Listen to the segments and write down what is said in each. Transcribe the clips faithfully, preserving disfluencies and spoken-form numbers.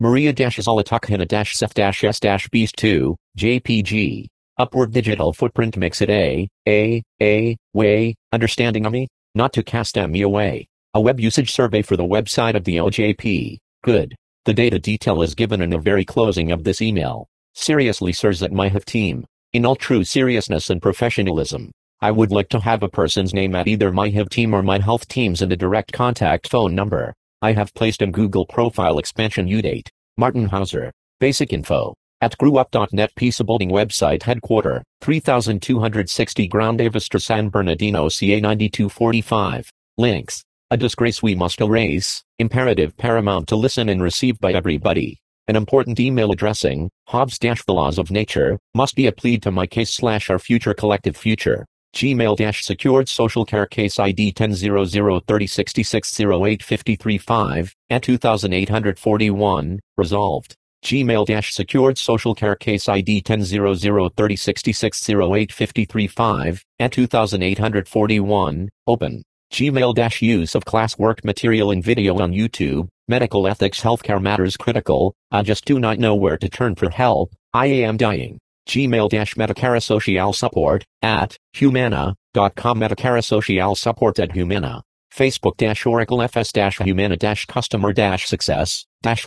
Maria-Zolotakhina-Seth-S-Beast two, J P G. Upward digital footprint makes it a, a, a, way, understanding me? Not to cast me away. A web usage survey for the website of the O J P. Good. The data detail is given in the very closing of this email. Seriously, sirs, at MyHealth Team. In all true seriousness and professionalism, I would like to have a person's name at either MyHealth Team or MyHealth Teams and a direct contact phone number. I have placed in Google profile expansion U-Date. Martin Hauser. Basic info. At grewup dot net Pizza Building website headquarter, three thousand two hundred sixty Grande Vista San Bernardino C A ninety-two forty-five. Links. A disgrace we must erase, imperative paramount to listen and receive by everybody. An important email addressing, Hobbes-the laws of nature, must be a plead to my case slash our future collective future. Gmail-secured social care case I D ten zero zero thirty sixty-six zero eight fifty-three five, at two thousand eight hundred forty-one, resolved. Gmail-secured social care case I D ten zero zero thirty sixty-six zero eight fifty-three five, at two thousand eight hundred forty-one, open. Gmail-use of classwork material and video on YouTube, medical ethics healthcare matters critical, I just do not know where to turn for help, I am dying. Gmail-Medicare Social Support, at, humana, dot com Medicare Social Support at Humana. Facebook-Oracle F S-Humana-Customer-Success,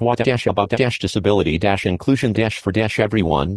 What-About-Disability-Inclusion-for-Everyone,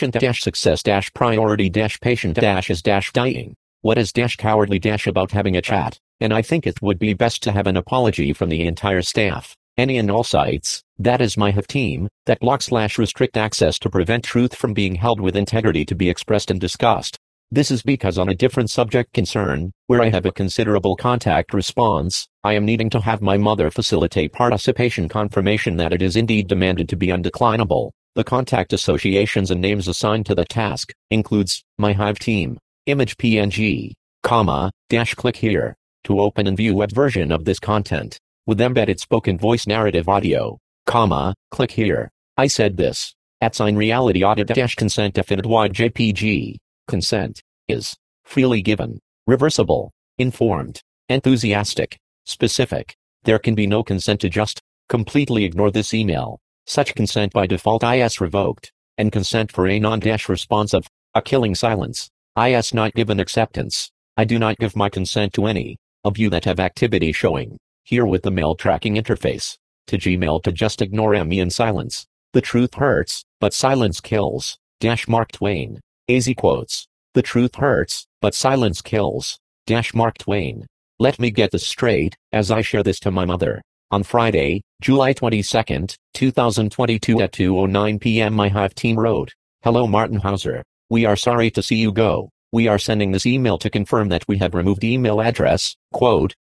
Patient-Success-Priority-Patient-is-Dying. What is cowardly about having a chat, and I think it would be best to have an apology from the entire staff, any and all sites, that is MyHealth Team, that block slash restrict access to prevent truth from being held with integrity to be expressed and discussed. This is because on a different subject concern, where I have a considerable contact response, I am needing to have my mother facilitate participation confirmation that it is indeed demanded to be undeclinable. The contact associations and names assigned to the task, includes, MyHealth Team. Image P N G, comma, dash click here, to open and view web version of this content, with embedded spoken voice narrative audio, comma, click here. I said this, at sign reality audit dash consent definite wide J P G, consent, is, freely given, reversible, informed, enthusiastic, specific. There can be no consent to just, completely ignore this email. Such consent by default is revoked, and consent for a non-dash responsive, a killing silence. Is not given acceptance. I do not give my consent to any of you that have activity showing here with the mail tracking interface to Gmail to just ignore me in silence. The truth hurts, but silence kills. Dash Mark Twain. Easy quotes. The truth hurts, but silence kills. Dash Mark Twain. Let me get this straight, as I share this to my mother. On Friday, July twenty-second, two thousand twenty-two at two oh nine p m MyHealth Team wrote, Hello Martin Hauser. We are sorry to see you go. We are sending this email to confirm that we have removed email address, quote,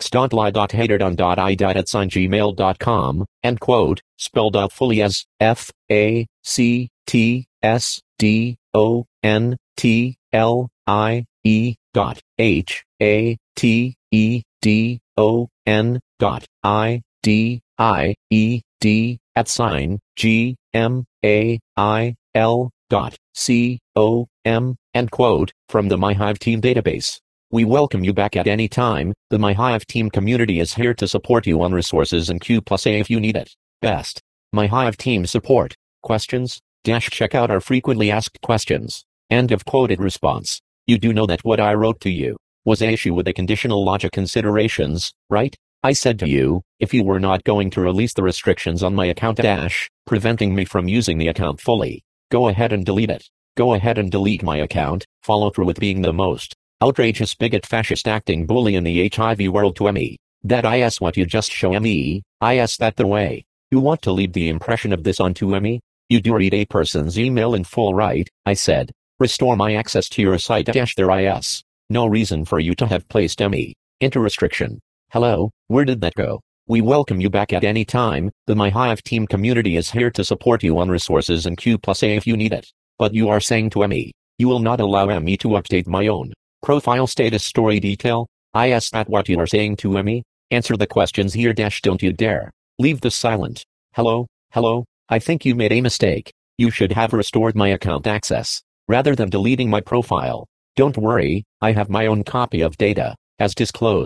fax.lie.haterdon.i at sign gmail dot com, end quote, spelled out fully as F A C T S D O N T L I E dot H A T E D O N dot I D I E D at sign G M A I L dot C O M, end quote, from the MyHealth Team database. We welcome you back at any time. The MyHealth Team community is here to support you on resources and Q plus A if you need it. Best. MyHealth Team support. Questions? Dash check out our frequently asked questions. End of quoted response. You do know that what I wrote to you was an issue with the conditional logic considerations, right? I said to you, if you were not going to release the restrictions on my account dash, preventing me from using the account fully, go ahead and delete it. Go ahead and delete my account, follow through with being the most outrageous bigot fascist acting bully in the H I V world to me. That is what you just show me, is that the way you want to leave the impression of this onto me? You do read a person's email in full, right? I said, restore my access to your site dash there is no reason for you to have placed me into restriction. Hello, where did that go? We welcome you back at any time. The MyHealth Team community is here to support you on resources and Q plus A if you need it. But you are saying to me, you will not allow me to update my own profile status story detail? Is that what you are saying to me? Answer the questions here dash don't you dare. Leave this silent. Hello, hello, I think you made a mistake. You should have restored my account access, rather than deleting my profile. Don't worry, I have my own copy of data, as disclosed.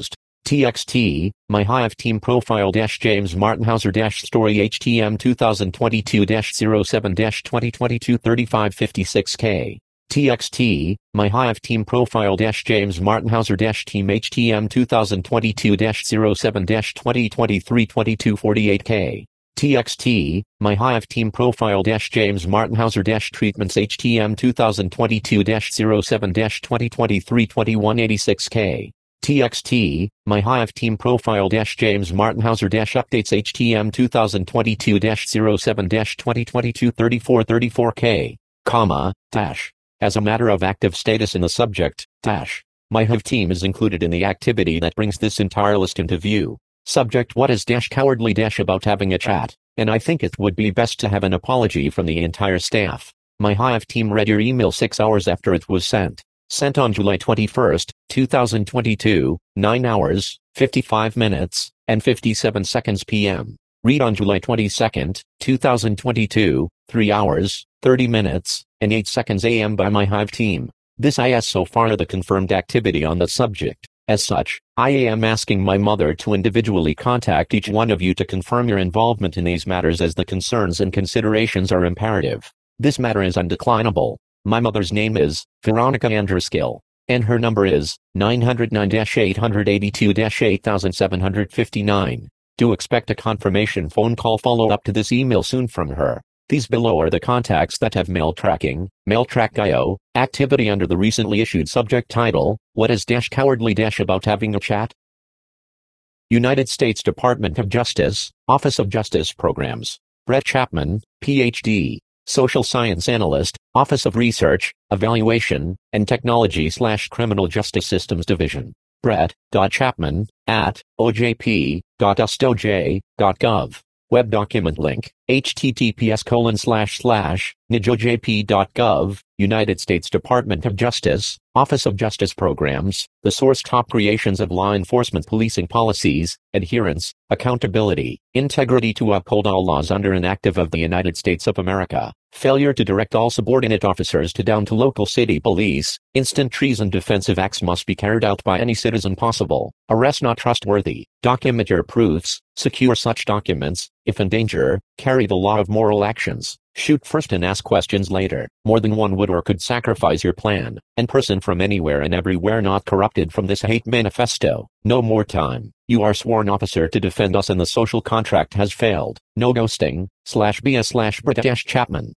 Txt, my Hive team profile dash James Martinhauser dash story H T M twenty twenty-two dash oh seven dash twenty twenty-two thirty-five fifty-six K. Txt, my Hive team profile dash James Martinhauser dash team H T M twenty twenty-two dash oh seven dash twenty twenty-three twenty-two forty-eight K. Txt, my Hive team profile dash James Martinhauser dash treatments H T M twenty twenty-two dash oh seven dash twenty twenty-three twenty-one eighty-six K. Txt, my Hive team profile dash James Martinhauser dash updates H T M twenty twenty-two dash oh seven dash twenty twenty-two thirty-four thirty-four K, comma, dash. As a matter of active status in the subject, dash. My Hive team is included in the activity that brings this entire list into view. Subject: what is dash cowardly dash about having a chat, and I think it would be best to have an apology from the entire staff. My Hive team read your email six hours after it was sent. Sent on July twenty-first, two thousand twenty-two, nine hours, fifty-five minutes, and fifty-seven seconds p m Read on July twenty-second, two thousand twenty-two, three hours, thirty minutes, and eight seconds a m by my Hive team. This is so far the confirmed activity on the subject. As such, I am asking my mother to individually contact each one of you to confirm your involvement in these matters, as the concerns and considerations are imperative. This matter is undeclinable. My mother's name is Veronica Andruskill, and her number is nine oh nine, eight eight two, eight seven five nine. Do expect a confirmation phone call follow-up to this email soon from her. These below are the contacts that have mail tracking, mailtrack dot i o, activity under the recently issued subject title, What is dash cowardly dash about having a chat? United States Department of Justice, Office of Justice Programs. Brett Chapman, P H D. Social Science Analyst, Office of Research, Evaluation, and Technology slash Criminal Justice Systems Division. Brett dot Chapman, at, o j p dot u s t o j dot gov. Web document link, https colon slash slash, nijojp dot gov, United States Department of Justice, Office of Justice Programs, the source top creations of law enforcement policing policies, adherence, accountability, integrity to uphold all laws under an active of the United States of America, failure to direct all subordinate officers to down to local city police, instant treason defensive acts must be carried out by any citizen possible, arrest not trustworthy, document your proofs, secure such documents, if in danger, carry the law of moral actions, shoot first and ask questions later, more than one would or could sacrifice your plan, and person from anywhere and everywhere not corrupted from this hate manifesto, no more time, you are sworn officer to defend us and the social contract has failed, no ghosting, slash bs slash Brett dash Chapman.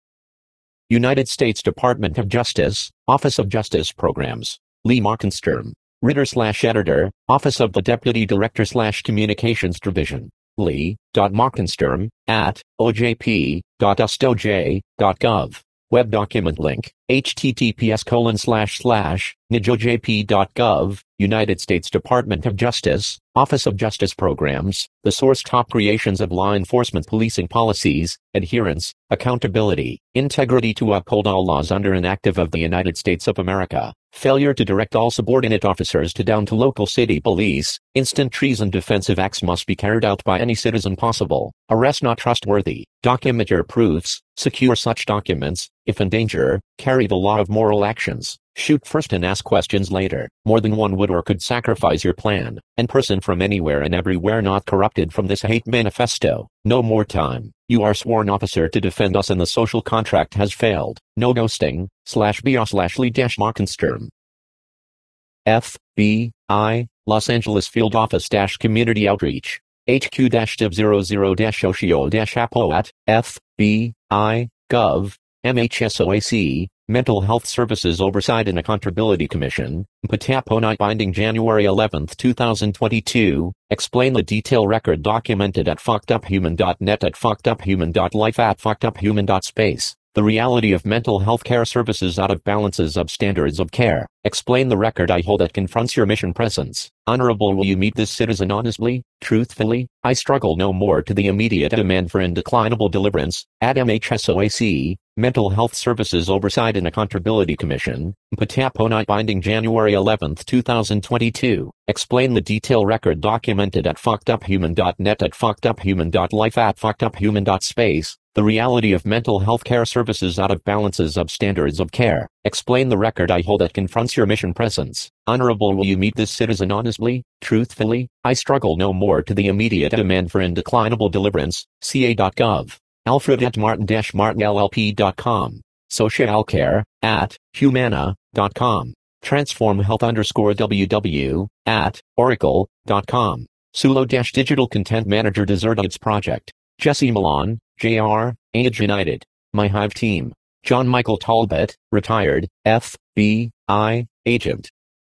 United States Department of Justice, Office of Justice Programs, Lee Markenstern, Ritter slash editor, Office of the Deputy Director slash Communications Division. Lee dot Markenstern, at, o j p dot u s t o j dot gov. Web document link, https colon slash slash, nijojp dot gov, United States Department of Justice, Office of Justice Programs, the source top creations of law enforcement policing policies, adherence, accountability, integrity to uphold all laws under an active of the United States of America, failure to direct all subordinate officers to down to local city police, instant treason defensive acts must be carried out by any citizen possible, arrest not trustworthy, document your proofs, secure such documents, if in danger, carry the law of moral actions, shoot first and ask questions later, more than one would or could sacrifice your plan, and person from anywhere and everywhere not corrupted from this hate manifesto, no more time, you are sworn officer to defend us and the social contract has failed, no ghosting, slash br slash Lee dash Markenstern. F B I, Los Angeles Field Office dash Community Outreach, H Q dash div zero zero dash Oshio dash Apo at, F B I, Gov, M H S O A C, Mental Health Services Oversight and Accountability Commission, Pataponi binding January eleventh two thousand twenty-two, explain the detail record documented at fucked up human dot net at fucked up human dot life at fucked up human dot space. The reality of mental health care services out of balances of standards of care. Explain the record I hold that confronts your mission presence. Honorable, will you meet this citizen honestly, truthfully? I struggle no more to the immediate demand for indeclinable deliverance. At M H S O A C, Mental Health Services Oversight and Accountability Commission, Pataponi binding January eleventh two thousand twenty-two. Explain the detail record documented at fucked up human dot net at fucked up human dot life at fucked up human dot space. The The reality of mental health care services out of balances of standards of care. Explain the record I hold that confronts your mission presence. Honorable, will you meet this citizen honestly, truthfully? I struggle no more to the immediate demand for indeclinable deliverance. C A dot gov. Alfred at martin dash martin L L P dot com. Socialcare at humana dot com. Transform health underscore W W at oracle dot com. Sulo dash digital content manager Desertids project. Jesse Milan, J R, Age United. My Hive team. John Michael Talbot, retired, F B I agent.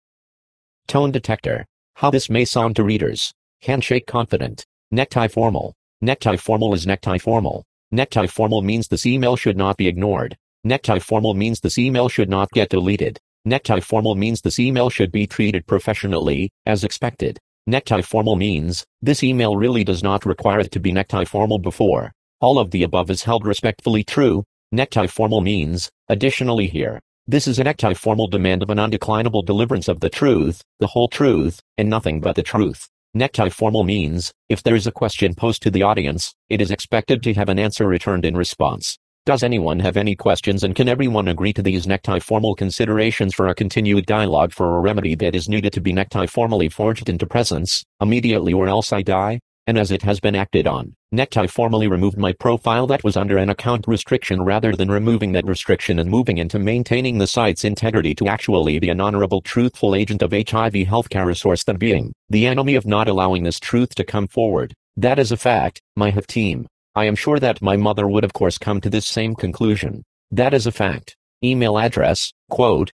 Tone detector. How this may sound to readers. Handshake confident. Necktie formal. Necktie formal is necktie formal. Necktie formal means this email should not be ignored. Necktie formal means this email should not get deleted. Necktie formal means this email should be treated professionally, as expected. Necktie formal means, this email really does not require it to be necktie formal before. All of the above is held respectfully true. Necktie formal means, additionally here, this is a necktie formal demand of an undeclinable deliverance of the truth, the whole truth, and nothing but the truth. Necktie formal means, if there is a question posed to the audience, it is expected to have an answer returned in response. Does anyone have any questions, and can everyone agree to these necktie formal considerations for a continued dialogue for a remedy that is needed to be necktie formally forged into presence, immediately or else I die? And as it has been acted on, necktie formally removed my profile that was under an account restriction rather than removing that restriction and moving into maintaining the site's integrity to actually be an honorable truthful agent of H I V healthcare resource than being the enemy of not allowing this truth to come forward. That is a fact, my Hive team. I am sure that my mother would of course come to this same conclusion. That is a fact. Email address, quote,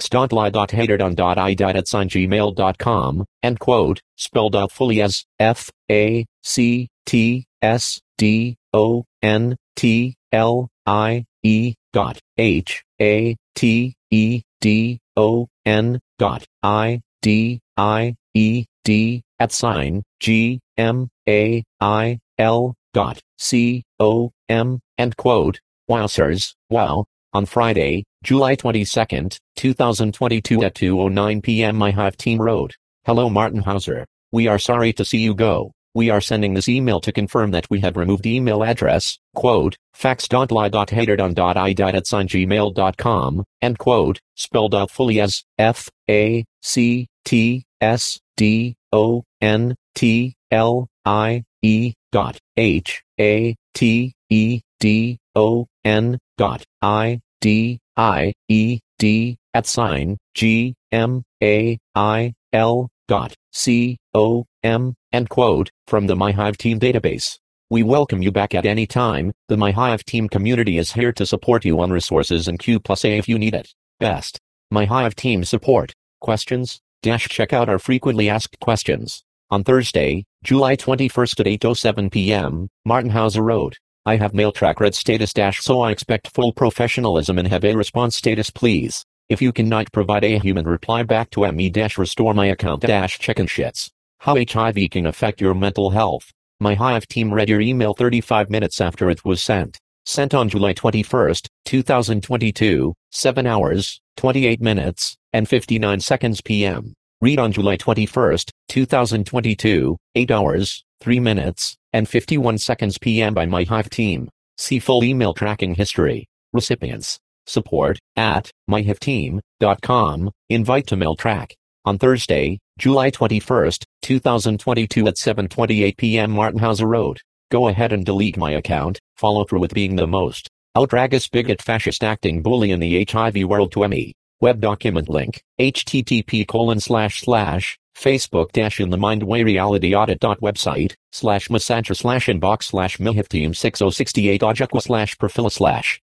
facts.lie.haterdon.i at sign gmail dot com, end quote, spelled out fully as F A C T S D O N T L I E dot H A T E D O N dot I D I E D at sign G M A I L dot C O M, end quote. Wow, sirs, wow. On Friday, July twenty-second, two thousand twenty-two at two oh nine p m my Hive team wrote, "Hello Martin Hauser. We are sorry to see you go. We are sending this email to confirm that we have removed email address, quote, facts.lie.haterdon.i at sign gmail dot com, end quote, spelled out fully as F A C T S D O N T L I E dot H A T E D O N dot I D I E D at sign G M A I L dot C O M, end quote, from the My Hive team database. We welcome you back at any time. The My Hive team community is here to support you on resources and Q plus A if you need it. Best. My Hive team support. Questions? Dash check out our frequently asked questions. On Thursday, July twenty-first at eight oh seven p m, Martin Hauser wrote, I have mail track red status dash so I expect full professionalism and have a response status please. If you cannot provide a human reply back to me dash restore my account dash checkin' shits. How H I V can affect your mental health. My Hive team read your email thirty-five minutes after it was sent. Sent on July twenty-first, two thousand twenty-two, seven hours, twenty-eight minutes, and fifty-nine seconds p m Read on July twenty-first, two thousand twenty-two, eight hours, three minutes, and fifty-one seconds p m by My Hive team. See full email tracking history. Recipients. Support at my hive team dot com. Invite to mail track. On Thursday, July twenty-first, two thousand twenty-two at seven twenty-eight p m Martin Hauser wrote, go ahead and delete my account. Follow through with being the most outrageous bigot fascist acting bully in the H I V world to me. Web document link, http colon slash slash, Facebook dash in the mindway reality audit dot website, slash massantra slash inbox slash myhiveteam six oh sixty-eight ojaqua slash profila slash.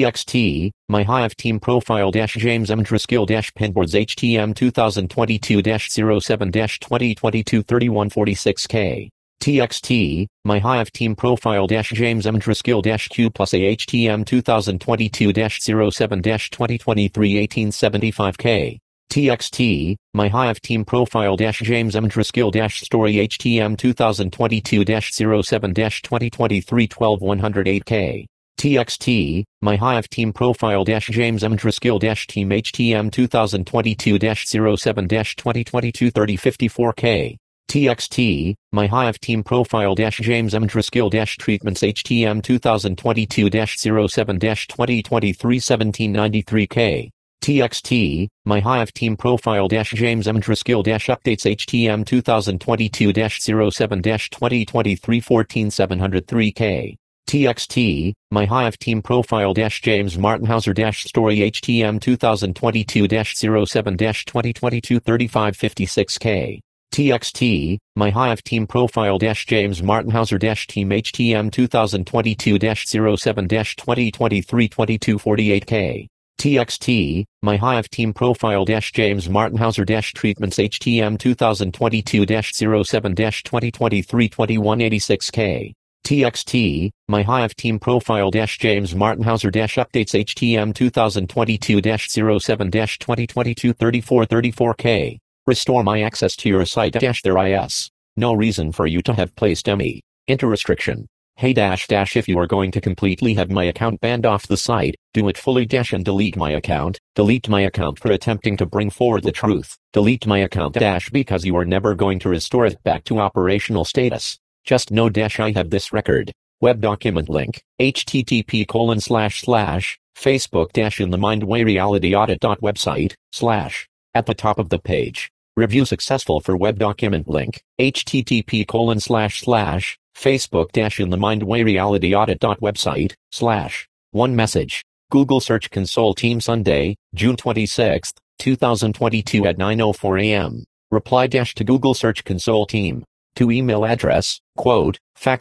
Txt, my Hive team profile dash James M. Driscoll dash pinboards H T M twenty twenty-two dash oh seven dash twenty twenty-two thirty-one forty-six K. Txt, my Hive team profile dash James M. Driscoll dash Q plus A H T M twenty twenty-two dash oh seven dash twenty twenty-three eighteen seventy-five K. Txt, my Hive team profile dash James M. Driscoll dash story H T M twenty twenty-two dash oh seven dash twenty twenty-three twelve one oh eight K. Txt, my Hive team profile dash James M. Driscoll dash team H T M twenty twenty-two dash oh seven dash twenty twenty-two thirty fifty-four K. Txt, my Hive team profile James M. Driscoll treatments H T M twenty twenty-two oh seven twenty twenty-three seventeen ninety-three K. Txt, my Hive team profile James M. Driscoll updates H T M twenty twenty-two oh seven twenty twenty-three fourteen seven oh three K. Txt, my Hive team profile James Martinhauser story H T M twenty twenty-two oh seven twenty twenty-two thirty-five fifty-six K. Txt, my Hive team profile James Martinhauser team H T M twenty twenty-two oh seven twenty twenty-three twenty-two forty-eight K. Txt, my Hive team profile James Martinhauser treatments H T M twenty twenty-two oh seven twenty twenty-three twenty-one eighty-six K. Txt, my Hive team profile James Martinhauser updates H T M twenty twenty-two oh seven twenty twenty-two thirty-four thirty-four K. Restore my access to your site dash there is no reason for you to have placed any into restriction. Hey dash dash if you are going to completely have my account banned off the site, do it fully dash and delete my account, delete my account for attempting to bring forward the truth, delete my account dash because you are never going to restore it back to operational status. Just know dash I have this record. Web document link, http colon slash slash, Facebook dash in the Mindway reality audit dot website, slash. At the top of the page. Review successful for web document link, http colon slash slash, Facebook dash in the Mindway reality audit dot website, slash. One message. Google Search Console Team Sunday, June twenty-sixth, two thousand twenty-two at nine oh four a m Reply dash to Google Search Console Team. To email address, quote,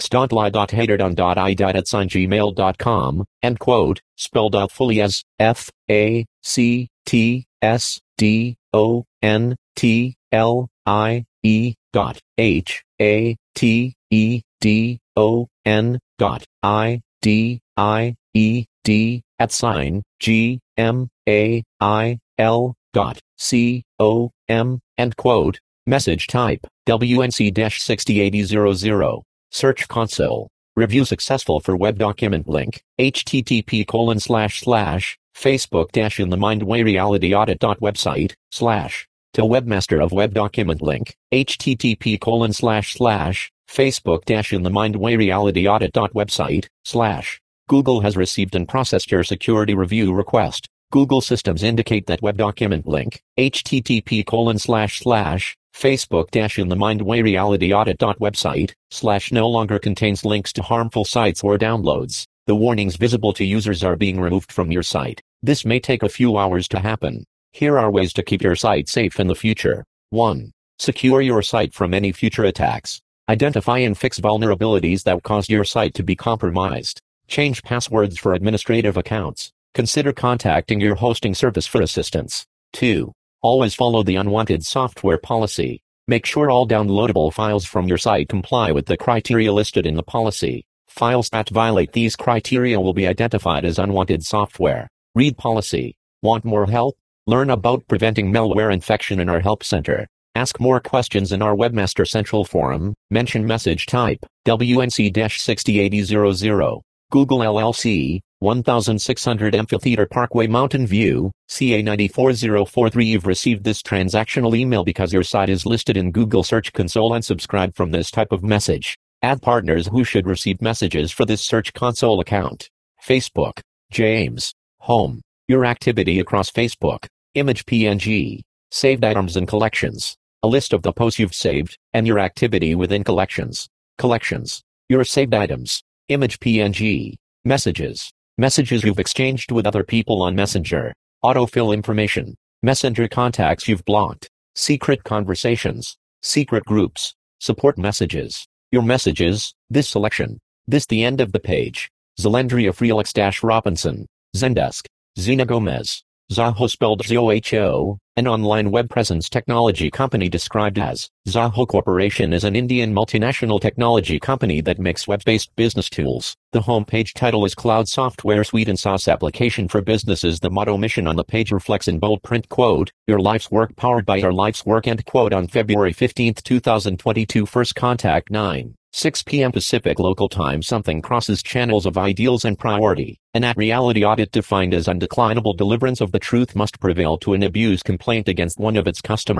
fax.lie.haterdon.i at sign gmail dot com, end quote, spelled out fully as, F, A, C, T, S, D, O, N, T, L, I, E, dot, H, A, T, E, D, O, N, dot, I, D, I, E, D, at sign, G, M, A, I, L, dot, C, O, M, end quote. Message type, W N C sixty eighty hundred. Search console. Review successful for web document link, http colon slash slash, Facebook dash in the Mindway reality audit dot website, slash. To webmaster of web document link, http colon slash slash, Facebook dash in the Mindway reality audit dot website, slash. Google has received and processed your security review request. Google systems indicate that web document link, http colon slash slash, Facebook dash in the Mindway reality audit dot website, slash no longer contains links to harmful sites or downloads. The warnings visible to users are being removed from your site. This may take a few hours to happen. Here are ways to keep your site safe in the future. one. Secure your site from any future attacks. Identify and fix vulnerabilities that caused your site to be compromised. Change passwords for administrative accounts. Consider contacting your hosting service for assistance. two. Always follow the unwanted software policy. Make sure all downloadable files from your site comply with the criteria listed in the policy. Files that violate these criteria will be identified as unwanted software. Read policy. Want more help? Learn about preventing malware infection in our help center. Ask more questions in our Webmaster Central forum. Mention message type, W N C sixty eighty hundred. Google L L C, sixteen hundred Amphitheater Parkway Mountain View, C A nine four zero four three. You've received this transactional email because your site is listed in Google Search Console. Unsubscribe from this type of message. Add partners who should receive messages for this Search Console account. Facebook. James. Home. Your activity across Facebook. Image P N G. Saved items and collections. A list of the posts you've saved, and your activity within collections. Collections. Your saved items. Image P N G. Messages. Messages you've exchanged with other people on Messenger. Autofill information. Messenger contacts you've blocked. Secret conversations. Secret groups. Support messages. Your messages. This selection. This the end of the page. Zalendria Felix-Robinson. Zendesk. Zena Gomez. Zoho spelled Z O H O, an online web presence technology company described as. Zoho Corporation is an Indian multinational technology company that makes web-based business tools. The homepage title is Cloud Software Suite and SaaS Application for Businesses. The motto mission on the page reflects in bold print, quote, Your life's work powered by your life's work, end quote. On February fifteenth two thousand twenty-two, first contact nine. six p m Pacific Local Time. Something crosses channels of ideals and priority. An at reality audit defined as undeclinable deliverance of the truth must prevail to an abuse complaint against one of its customers.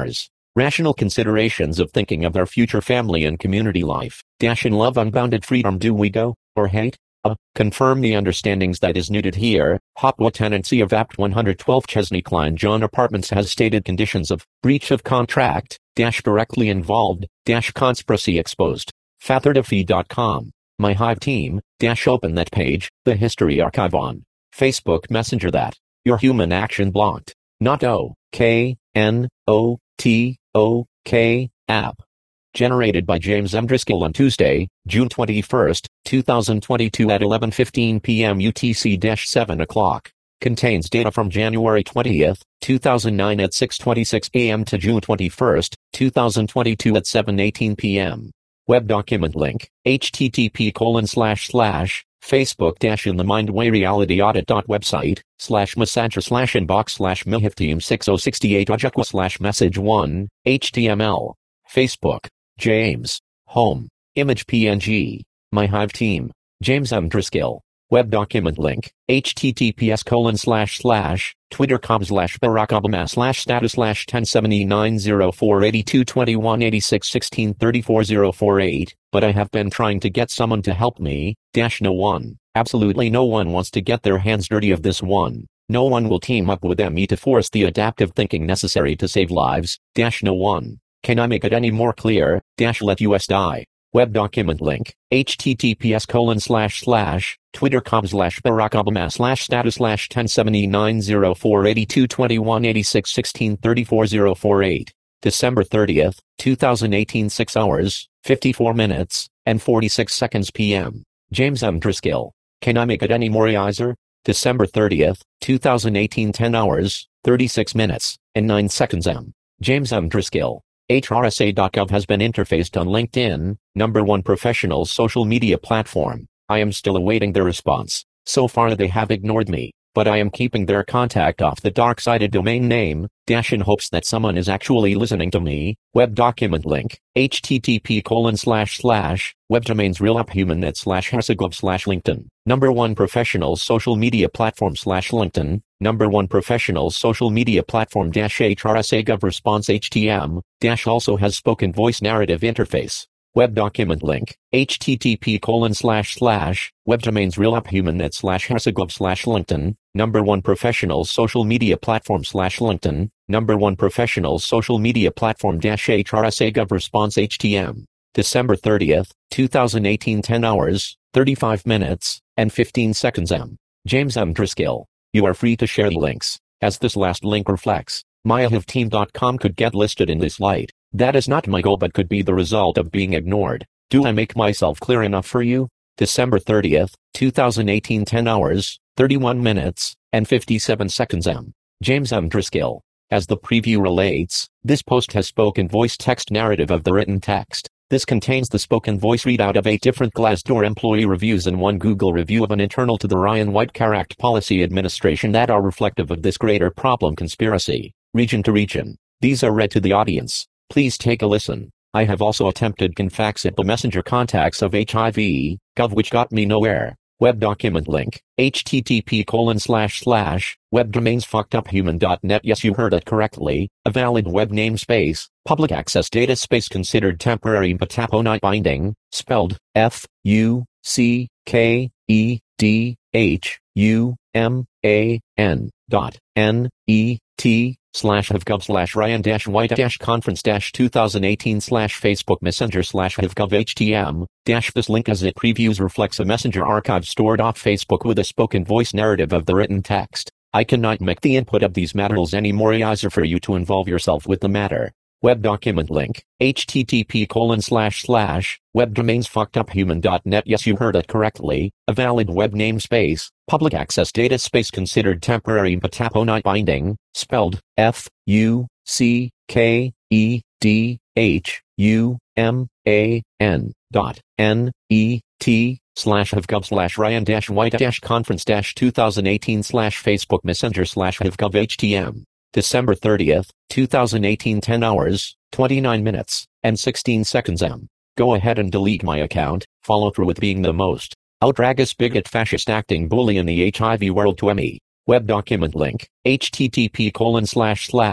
Rational considerations of thinking of our future family and community life. Dash in love unbounded freedom do we go, or hate? Uh, confirm the understandings that is needed here. Hopwa tenancy of Apt one twelve Chesney Klein John Apartments has stated conditions of breach of contract, dash directly involved, dash conspiracy exposed. Fatherdafee dot com. My Hive team, dash open that page, the history archive on Facebook Messenger that. Your human action blocked. Not O, K, N, O, T, O, K, app. Generated by James M. Driscoll on Tuesday, June twenty-first, two thousand twenty-two at eleven fifteen p m U T C seven o'clock. Contains data from January twentieth, two thousand nine at six twenty-six a m to June twenty-first, two thousand twenty-two at seven eighteen p m Web document link, http colon slash slash, Facebook dash in the Mindway reality audit dot website, slash messenger slash inbox slash mihifteam six oh sixty-eight ojakwa slash message one, html. Facebook. James. Home. Image P N G. My Hive team. James M. Driscoll. Web document link, https colon slash slash, twitter.com slash Barack Obama slash status slash ten seventy-nine oh four eighty-two twenty-one eighty-six sixteen thirty-four oh forty-eight, but I have been trying to get someone to help me, dash no one, absolutely no one wants to get their hands dirty of this one. No one will team up with me to force the adaptive thinking necessary to save lives, dash no one. Can I make it any more clear, dash let us die. Web document link, https colon slash slash, twitter.com slash Barack Obama slash status slash ten seventy-nine oh four eighty-two twenty-one eighty-six sixteen thirty-four oh forty-eight. December thirtieth, two thousand eighteen six hours, fifty-four minutes, and forty-six seconds p m James M. Driscoll. Can I make it any more easier? December thirtieth, two thousand eighteen ten hours, thirty-six minutes, and nine seconds m James M. Driscoll. H R S A dot gov has been interfaced on LinkedIn, number one professional social media platform. I am still awaiting their response. So far they have ignored me, but I am keeping their contact off the dark-sided domain name, dash in hopes that someone is actually listening to me. Web document link, http colon slash slash, webdomains realuphumannet slash hersegov slash LinkedIn. Number one professional social media platform slash LinkedIn. Number one professional social media platform dash H R S A Gov response H T M, dash also has spoken voice narrative interface. Web document link, http colon slash slash, webdomains realuphumannet slash hersegov slash LinkedIn. Number one professional social media platform slash LinkedIn. Number one professional social media platform dash H R S A Gov response H T M. December thirtieth, two thousand eighteen ten hours, thirty-five minutes, and fifteen seconds m James M. Driscoll. You are free to share the links, as this last link reflects. my hive team dot com could get listed in this light. That is not my goal but could be the result of being ignored. Do I make myself clear enough for you? December thirtieth, two thousand eighteen ten hours, thirty-one minutes, and fifty-seven seconds m James M. Driscoll. As the preview relates, this post has spoken voice text narrative of the written text. This contains the spoken voice readout of eight different Glassdoor employee reviews and one Google review of an internal to the Ryan White Care Act policy administration that are reflective of this greater problem conspiracy, region to region. These are read to the audience. Please take a listen. I have also attempted confax at the messenger contacts of H I V dot gov which got me nowhere. Web document link, http colon slash slash, webdomains fuckeduphuman dot net. Yes, you heard it correctly. A valid web namespace, public access data space considered temporary but not binding, spelled F U C K E D H U M A N dot N E T slash hivgov slash Ryan dash White dash conference dash two thousand eighteen slash Facebook Messenger slash hivgov H T M dash. This link as it previews reflects a messenger archive stored off Facebook with a spoken voice narrative of the written text. I cannot make the input of these matters any more easier for you to involve yourself with the matter. Web document link, http colon slash slash, webdomains fuckeduphuman dot net. Yes, you heard it correctly. A valid web namespace, public access data space considered temporary but not binding, spelled F U C K E D H U M A N dot N E T slash hivgov slash Ryan dash White dash conference dash two thousand eighteen slash Facebook Messenger slash hivgov H T M. December thirtieth, two thousand eighteen ten hours, twenty-nine minutes, and sixteen seconds m Go ahead and delete my account. Follow through with being the most outrageous bigot fascist acting bully in the H I V world to me. Web document link, http colon slash slash,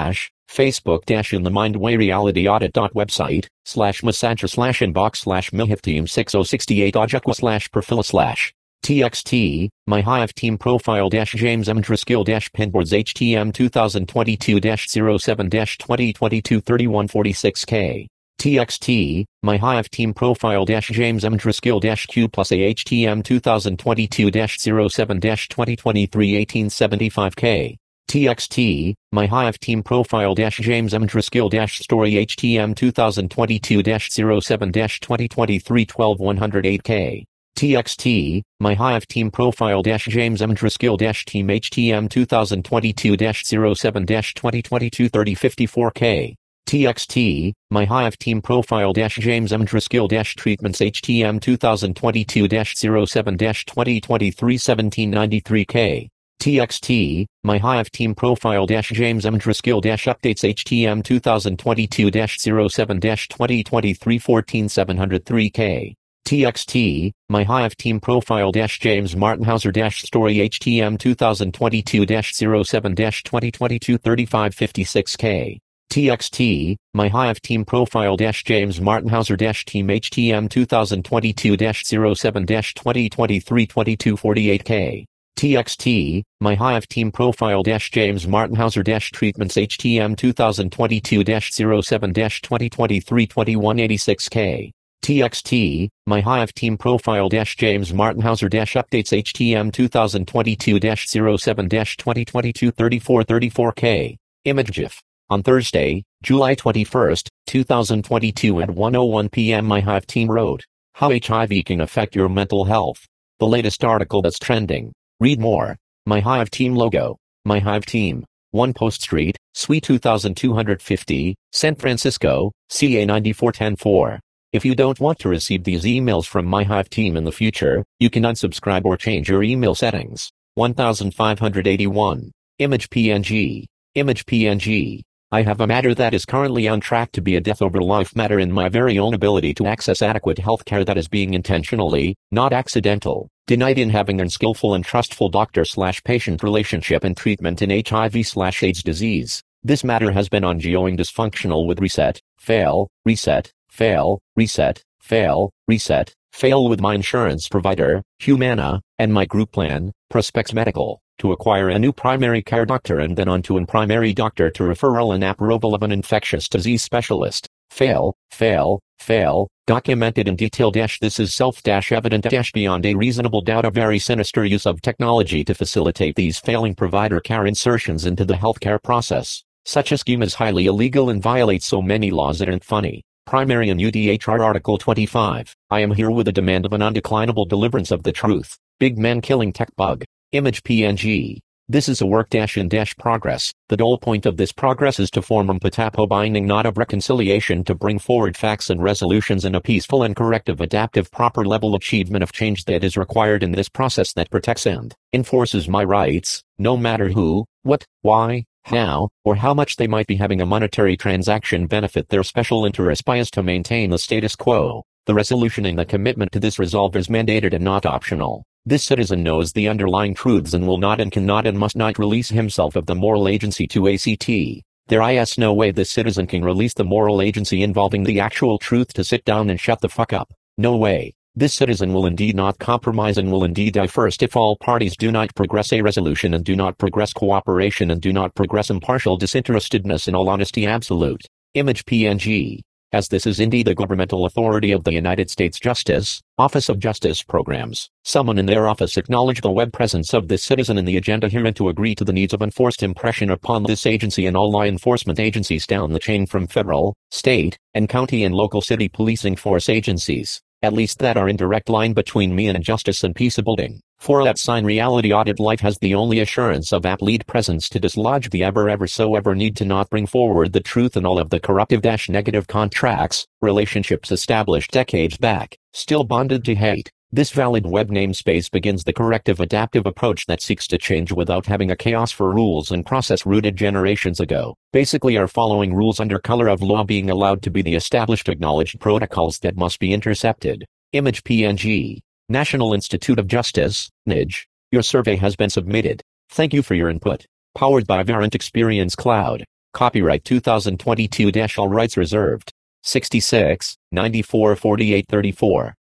Facebook dash in the Mindway reality audit dot website slash massager slash inbox slash mihif team six oh sixty-eight ojakwa slash profila slash txt my hive team profile dash James M Driscoll dash pinboards H T M twenty twenty-two dash oh seven dash twenty twenty-two thirty-one forty-six K txt my hive team profile dash James M Driscoll dash Q plus A H T M twenty twenty-two dash oh seven dash twenty twenty-three eighteen seventy-five K txt my hive team profile dash James M Driscoll dash story H T M twenty twenty-two dash oh seven dash twenty twenty-three twelve one oh eight K txt my hive team profile dash James M Driscoll dash team H T M twenty twenty-two dash oh seven dash twenty twenty-two thirty fifty-four K txt my hive team profile dash James M Driscoll dash treatments H T M twenty twenty-two dash oh seven dash twenty twenty-three seventeen ninety-three K txt my hive team profile dash James M Driscoll dash updates H T M twenty twenty-two dash oh seven dash twenty twenty-three fourteen seven oh three K txt my hive team profile dash James Martinhauser dash story H T M twenty twenty-two dash oh seven dash twenty twenty-two thirty-five fifty-six K txt my hive team profile dash James Martinhauser dash team H T M twenty twenty-two dash oh seven dash twenty twenty-three twenty-two forty-eight K txt my hive team profile dash James Martinhauser dash treatments H T M twenty twenty-two dash oh seven dash twenty twenty-three twenty-one eighty-six K txt my hive team profile dash James Martinhauser dash updates H T M twenty twenty-two dash oh seven dash twenty twenty-two thirty-four thirty-four K image GIF on Thursday, July twenty-first, two thousand twenty-two at one oh one p m my hive team wrote, how H I V can affect your mental health. The latest article that's trending. Read more. My hive team logo. My hive team. one Post Street, Suite two thousand two hundred fifty, San Francisco, C A nine four one oh four. If you don't want to receive these emails from my hive team in the future, you can unsubscribe or change your email settings. fifteen eighty-one. Image P N G. Image P N G. I have a matter that is currently on track to be a death over life matter in my very own ability to access adequate health care that is being intentionally, not accidental, denied in having an skillful and trustful doctor slash patient relationship and treatment in H I V slash AIDS disease. This matter has been ongoing dysfunctional with reset, fail, reset, fail, reset, fail, reset, fail with my insurance provider, Humana, and my group plan, Prospects Medical, to acquire a new primary care doctor and then on to an primary doctor to referral and approval of an infectious disease specialist. Fail, fail, fail, documented in detail dash this is self-evident dash beyond a reasonable doubt a very sinister use of technology to facilitate these failing provider care insertions into the healthcare process. Such a scheme is highly illegal and violates so many laws it ain't funny. Primary and U D H R Article twenty-five. I am here with a demand of an undeclinable deliverance of the truth. Big man killing tech bug. Image P N G. This is a work dash in dash progress. The goal point of this progress is to form a patapo binding knot of reconciliation to bring forward facts and resolutions in a peaceful and corrective adaptive proper level achievement of change that is required in this process that protects and enforces my rights, no matter who, what, why, how, or how much they might be having a monetary transaction benefit their special interest bias to maintain the status quo. The resolution and the commitment to this resolve is mandated and not optional. This citizen knows the underlying truths and will not and cannot and must not release himself of the moral agency to A C T. There is no way this citizen can release the moral agency involving the actual truth to sit down and shut the fuck up. No way. This citizen will indeed not compromise and will indeed die first if all parties do not progress a resolution and do not progress cooperation and do not progress impartial disinterestedness in all honesty absolute. Image P N G. As this is indeed the governmental authority of the United States Justice, Office of Justice Programs, someone in their office acknowledge the web presence of this citizen in the agenda herein to agree to the needs of enforced impression upon this agency and all law enforcement agencies down the chain from federal, state, and county and local city policing force agencies, at least that are in direct line between me and justice and peace building. For that sign reality audit life has the only assurance of app lead presence to dislodge the ever ever so ever need to not bring forward the truth and all of the corruptive dash negative contracts, relationships established decades back, still bonded to hate. This valid web namespace begins the corrective adaptive approach that seeks to change without having a chaos for rules and process rooted generations ago. Basically are following rules under color of law being allowed to be the established acknowledged protocols that must be intercepted. Image P N G. National Institute of Justice, N I J. Your survey has been submitted. Thank you for your input. Powered by Verint Experience Cloud. Copyright two thousand twenty-two. All rights reserved. sixty-six, ninety-four, forty-eight, thirty-four.